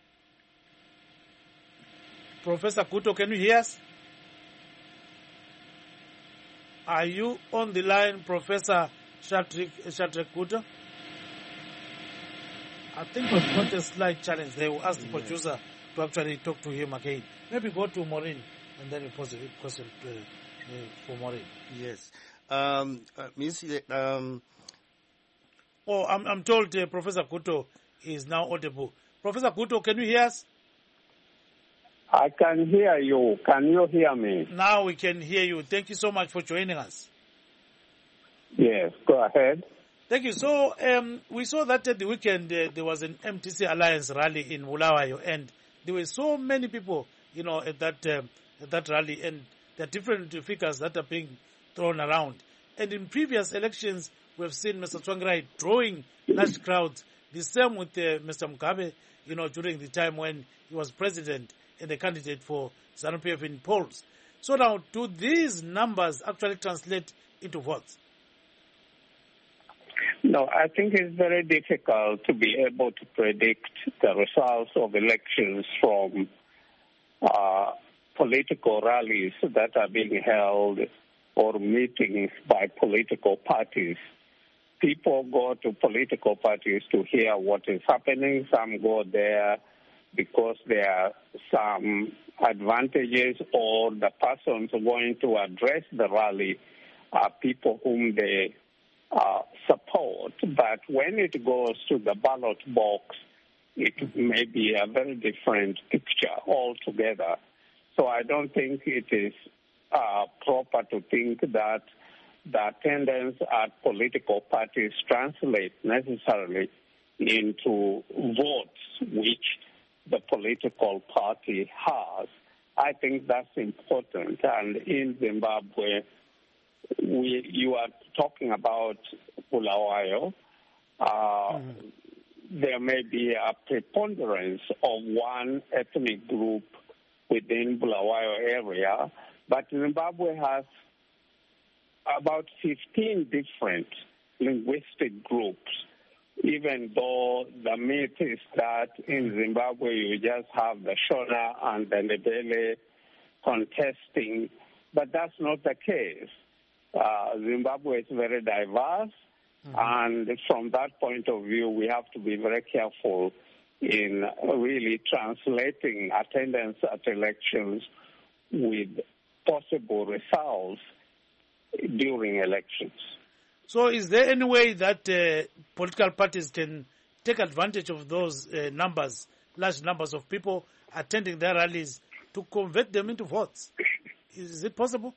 Professor Kuto, can you hear us? Are you on the line, Professor Shadrack Guto? I think we've got a slight challenge there. We'll ask the producer to actually talk to him again. Maybe go to Maureen and then we pose a question for Maureen. Yes. I'm told Professor Guto is now audible. Professor Guto, can you hear us? I can hear you. Can you hear me? Now we can hear you. Thank you so much for joining us. Yes, go ahead. Thank you. So we saw that at the weekend there was an MDC Alliance rally in Bulawayo, and there were so many people, at that rally, and there are different figures that are being thrown around. And in previous elections, we've seen Mr. Tsvangirai drawing large crowds. The same with Mr. Mugabe, during the time when he was president and a candidate for ZANU-PF in polls. So now, do these numbers actually translate into votes? No, I think it's very difficult to be able to predict the results of elections from political rallies that are being held or meetings by political parties. People go to political parties to hear what is happening. Some go there because there are some advantages, or the persons going to address the rally are people whom they support. But when it goes to the ballot box, it may be a very different picture altogether. So I don't think it is proper to think that the attendance at political parties translates necessarily into votes which the political party has. I think that's important. And in Zimbabwe, you are talking about Bulawayo. There may be a preponderance of one ethnic group within Bulawayo area, but Zimbabwe has about 15 different linguistic groups, even though the myth is that in Zimbabwe you just have the Shona and the Ndebele contesting, but that's not the case. Zimbabwe is very diverse, and from that point of view, we have to be very careful in really translating attendance at elections with possible results during elections. So is there any way that political parties can take advantage of those numbers, large numbers of people attending their rallies, to convert them into votes? Is it possible?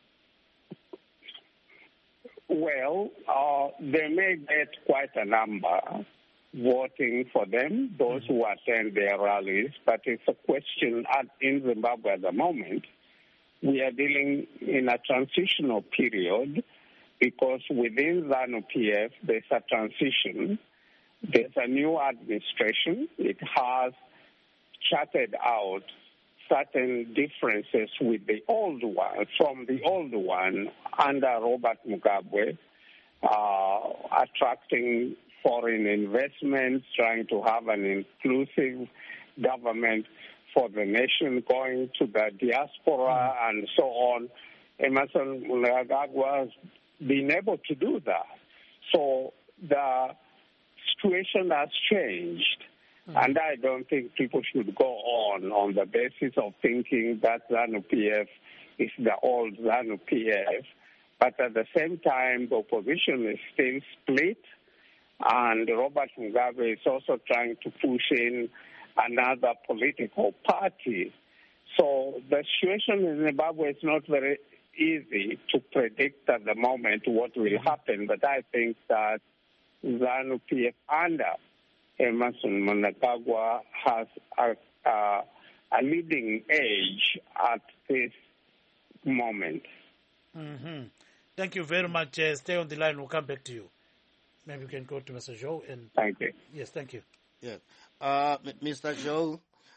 Well, they may get quite a number voting for them, those who attend their rallies, but it's a question in Zimbabwe at the moment. We are dealing in a transitional period because within ZANU-PF there's a transition. There's a new administration. It has charted out certain differences with the old one, from the old one under Robert Mugabe, attracting foreign investments, trying to have an inclusive government for the nation, going to the diaspora and so on. Emmerson Mnangagwa has been able to do that. So the situation has changed. And I don't think people should go on the basis of thinking that ZANU-PF is the old ZANU-PF. But at the same time, the opposition is still split, and Robert Mugabe is also trying to push in another political party. So the situation in Zimbabwe is not very easy to predict at the moment what will happen, but I think that ZANU-PF under Emmerson Mnangagwa has a leading edge at this moment. Thank you very much. Stay on the line. We'll come back to you. Maybe we can go to Mr. Joe. Thank you. Yes, thank you. Yeah. Mr. Joe,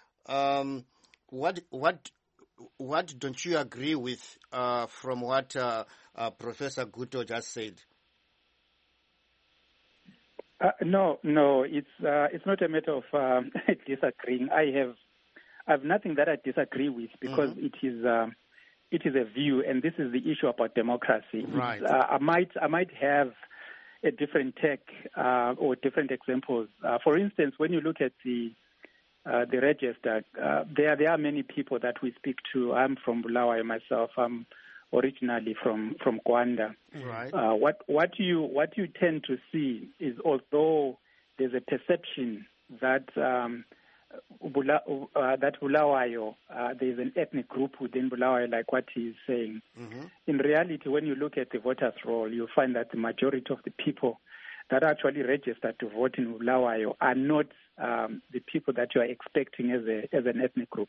what don't you agree with from what Professor Guto just said? No, it's not a matter of disagreeing. I have nothing that I disagree with because it it is a view, and this is the issue about democracy. Right. I might have a different take or different examples. For instance, when you look at the register, there are many people that we speak to. I'm from Bulawayo myself. I'm originally from Gwanda. Right. What you tend to see is, although there's a perception that Bulawayo, there's an ethnic group within Bulawayo, like what he's saying. Mm-hmm. In reality, when you look at the voters' roll, you'll find that the majority of the people that actually registered to vote in Bulawayo are not the people that you are expecting as an ethnic group.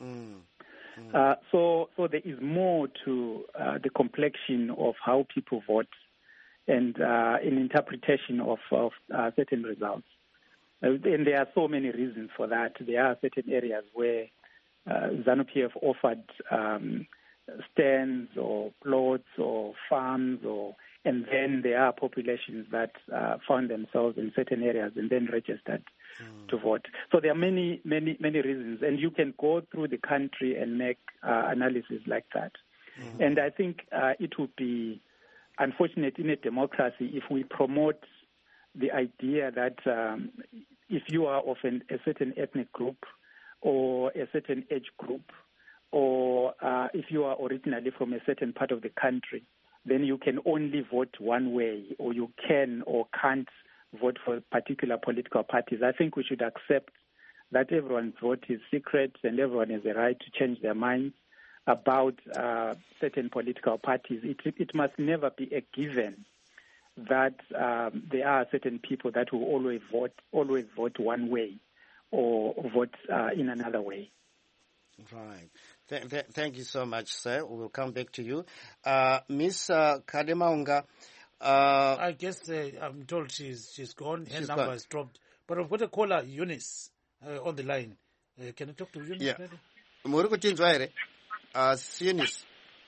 So there is more to the complexion of how people vote and an interpretation of certain results. And there are so many reasons for that. There are certain areas where ZANU-PF offered stands or plots or farms, and then there are populations that found themselves in certain areas and then registered to vote. So there are many, many, many reasons, and you can go through the country and make analysis like that. And I think it would be unfortunate in a democracy if we promote the idea that if you are of a certain ethnic group or a certain age group, or if you are originally from a certain part of the country, then you can only vote one way, or you can or can't vote for particular political parties. I think we should accept that everyone's vote is secret and everyone has the right to change their minds about certain political parties. It must never be a given that there are certain people that will always vote one way or vote in another way. Right. Thank you so much, sir. We'll come back to you. Miss Kademaunga. I guess I'm told she's gone. Her number has dropped. But I've got a caller, Eunice, on the line. Can you talk to Eunice? Yeah. Murikutinzwa ere? Eunice.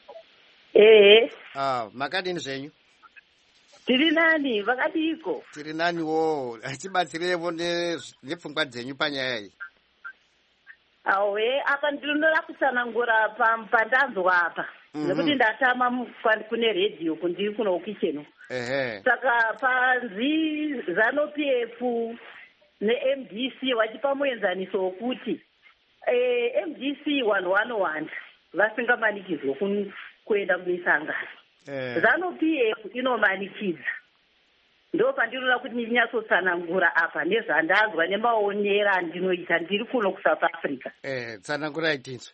Makadini zvenyu? Tiri nani vakadiko? Tiri nani wo tibatsirevo nepfungwa dzenyu panyaya iyi. Awe apa ndinoda kutsanangura pandanzwa apa nekuti ndatama kune radio kundiri kuno kicheno. Saka panzi ZANU-PF neMDC vachipa muenzaniso wokuti MDC vanhu vanowanda vasingamanikidzwa kuenda kumisangano. ZANU-PF inomanikidza. Ndo pandinoda kuti ndinyatsotsanangura apa nezvandanzwa nemaonero andinoita ndiri kuno kuSouth Africa. Tsanangura itinso.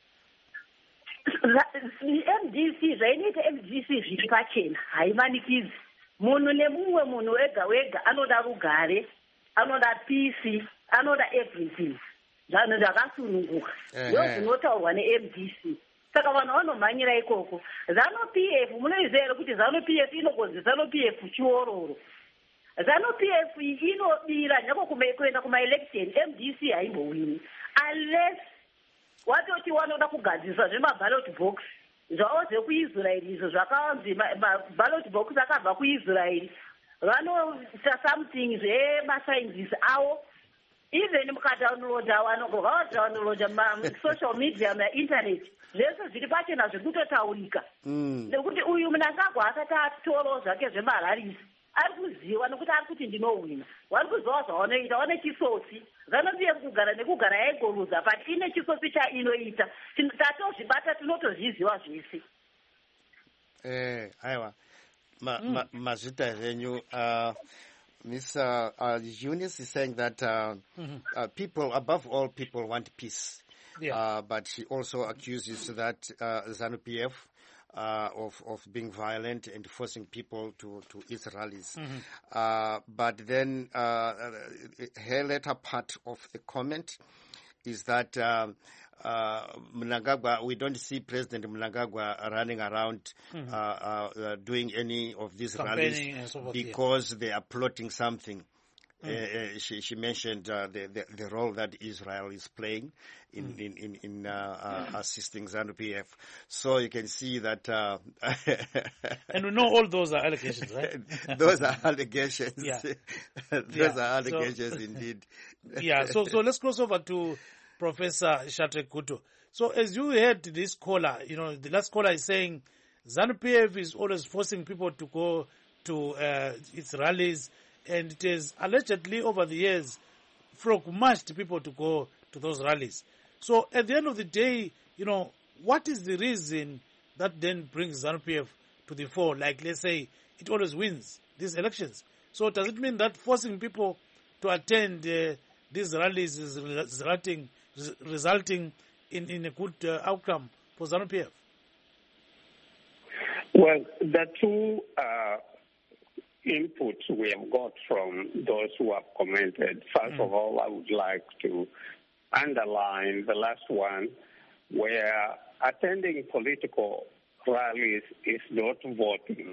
MDC zvainoita MDC zviri pachena haimanikidzi. Munhu nemumwe munhu wega wega anoda rugare, anoda peace, anoda everything. Zvanhu zvakasununguka. Ndo zvinotaurwa neMDC. Saka vanhu vanomhanyira ikoko. ZANU-PF munoziva here kuti ZANU-PF inogonzi ZANU-PF chiororo. ZANU-PF inobira nyako kuenda kuma-election, MDC haimbowini. Unless watoti wanoda kugadziswa zvemaballot box. Zvavo zvekuIsraeri izvo zvakawanzi maballot box akabva kuIsraeri. Vanoita something zvemasciences avo. Even mukadownloada vanongovadownloada social media internet. Zvese zviri pachena zvekutotaurika. Nekuti uyu Mnangagwa asati atoro zvake zvemararisi. Ari kuziva nekuti ari kuti ndinowina. Vari kuziva zvavanoita, vane chisotsi. ZANU-PF kugara nekugara yaigoluza, but ine chisotsi chainoita. Tatozvibata tinotozviziva zvese. Aiwa. Mazvita zvenyu. Miss Eunice is saying that people, above all, people want peace. Yeah. But she also accuses that ZANU-PF of being violent and forcing people to eat rallies. But then her later part of the comment is that Mnangagwa, we don't see President Mnangagwa running around doing any of these rallies because they are plotting something. She mentioned the role that Israel is playing in assisting ZANU-PF. So you can see that. And we know all those are allegations, right? Those are allegations. Yeah. Those are allegations indeed. Yeah. So let's cross over to Professor Shadrack Kuto. So as you heard this caller, the last caller is saying ZANU-PF is always forcing people to go to its rallies, and it has allegedly over the years frog-marched people to go to those rallies. So at the end of the day, what is the reason that then brings ZANU-PF to the fore? Like, let's say, it always wins these elections. So does it mean that forcing people to attend these rallies is resulting in a good outcome for ZANU-PF? Well, the two inputs we have got from those who have commented. First of all, I would like to underline the last one, where attending political rallies is not voting.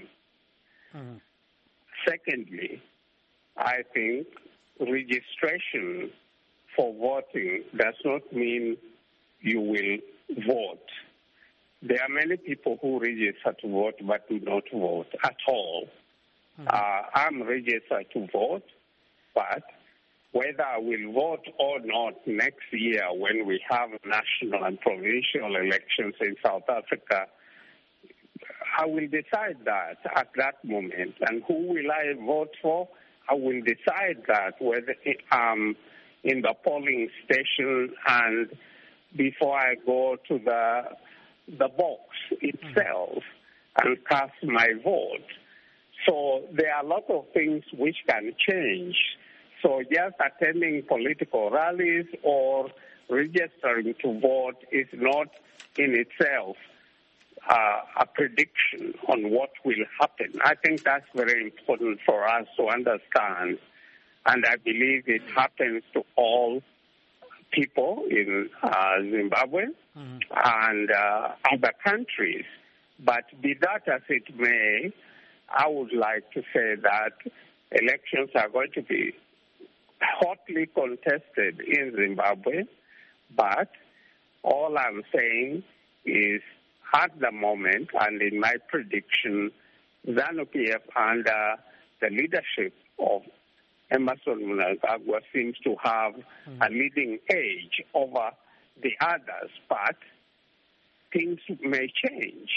Secondly, I think registration for voting does not mean you will vote. There are many people who register to vote but do not vote at all. I'm registered to vote, but whether I will vote or not next year when we have national and provincial elections in South Africa, I will decide that at that moment. And who will I vote for? I will decide that whether in the polling station and before I go to the box itself and cast my vote. So there are a lot of things which can change. So just attending political rallies or registering to vote is not in itself a prediction on what will happen. I think that's very important for us to understand. And I believe it happens to all people in Zimbabwe and other countries. But be that as it may, I would like to say that elections are going to be hotly contested in Zimbabwe, but all I'm saying is at the moment, and in my prediction, ZANU-PF under the leadership of Emmerson Mnangagwa seems to have a leading edge over the others, but things may change.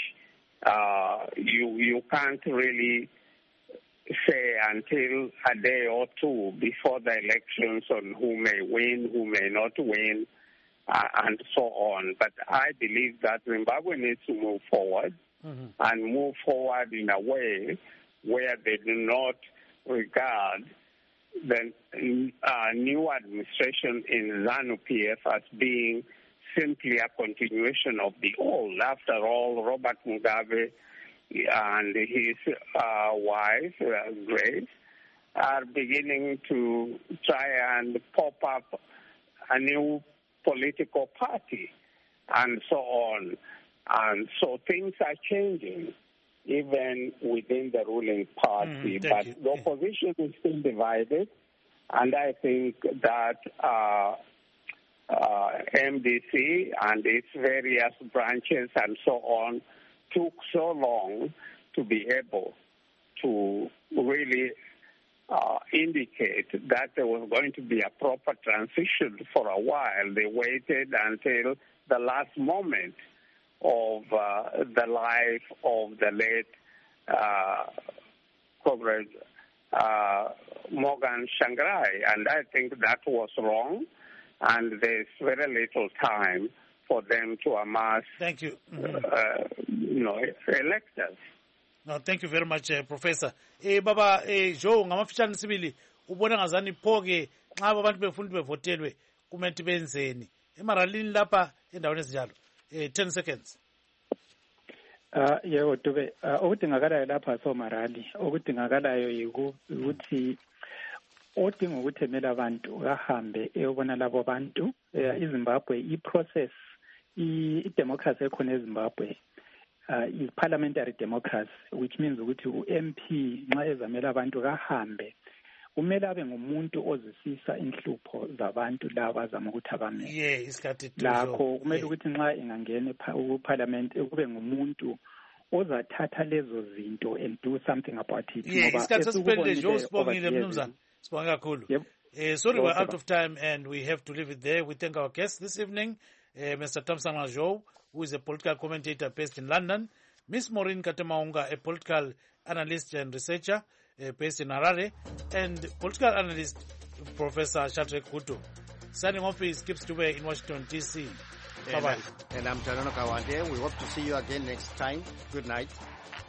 You can't really say until a day or two before the elections on who may win, who may not win, and so on. But I believe that Zimbabwe needs to move forward and move forward in a way where they do not regard the new administration in ZANU-PF as being simply a continuation of the old. After all, Robert Mugabe and his wife, Grace, are beginning to try and pop up a new political party and so on. And so things are changing even within the ruling party. But the opposition is still divided, and I think that MDC and its various branches and so on took so long to be able to really indicate that there was going to be a proper transition for a while. They waited until the last moment of the life of the late Comrade Morgan Tsvangirai, and I think that was wrong, and there's very little time for them to amass electors. No, thank you very much, Professor. Baba Joe ngamafishane sibili ubona ngazani phoke nxa abantu befuna bevotelwe kumele benzeni emaralini lapha endaweni ezinjalo 10 seconds. Yebo Dube, okudingakalayo lapha somarali okudingakalayo ukuthi odinga ukuthi emela abantu bahambe eyobona labo bantu iZimbabwe i-process i-democracy ekhona eZimbabwe is parliamentary democracy, which means ukuthi u-MP nxa ezamela abantu kahambe kumele abe ngumuntu ozisisa inhlupho zabantu laba azama ukuthi abamele. Lakho kumele ukuthi nxa ingangena ku-parliament kube ngumuntu ozathatha lezo zinto and do something about it. Sorry, we're out of time and we have to leave it there. We thank our guests this evening. Mr. Thompson Ajo, who is a political commentator based in London, Ms. Maureen Katemaunga, a political analyst and researcher based in Harare, and political analyst Professor Shadrack Kutu. Signing off is Gibbs Dube in Washington, D.C. Bye-bye. And I'm Tarano Kawande. We hope to see you again next time. Good night.